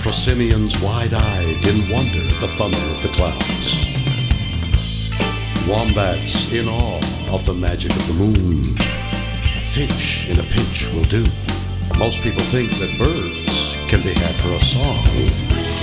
Prosimians wide-eyed in wonder at the thunder of the clouds. Wombats in awe of the magic of the moon. A fish in a pinch will do. Most people think that birds can be had for a song.